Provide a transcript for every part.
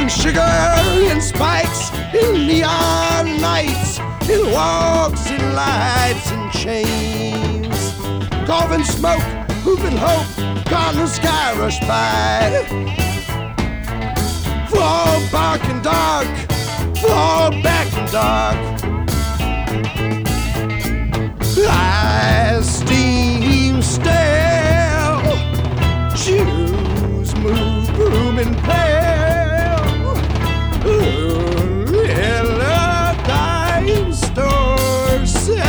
Selling sugar and spikes in neon nights, in walks and lights and chains. Coughing smoke, whooping hope, gone the sky rush by. Fall back and dark, fall back and dark. I steam stale, shoes move, broom and pale. Hello, dime store sale.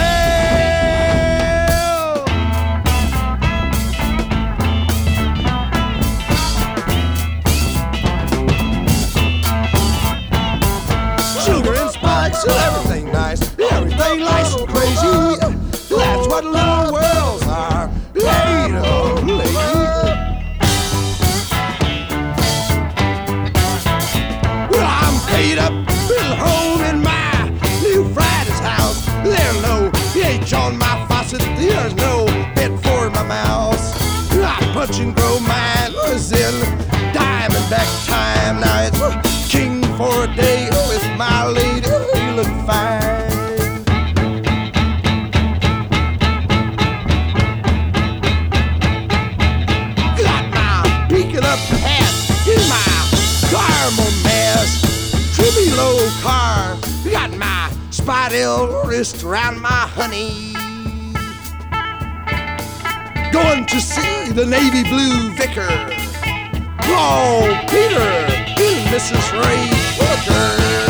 Sugar and spikes, everything nice, everything nice and crazy. That's what little worlds are, lady, oh lady. Well, I'm paid up, built home in my new Friday's house. There's no pH on my faucet, there's no bed for my mouse. I punch and grow mine was in Diamondback time. Now it's king for a day with my lady, feeling fine. Up hat in my caramel mess, trippy low car, got my spotted wrist around my honey. Going to see the navy blue vicar, oh Peter and Mrs. Ray Booker.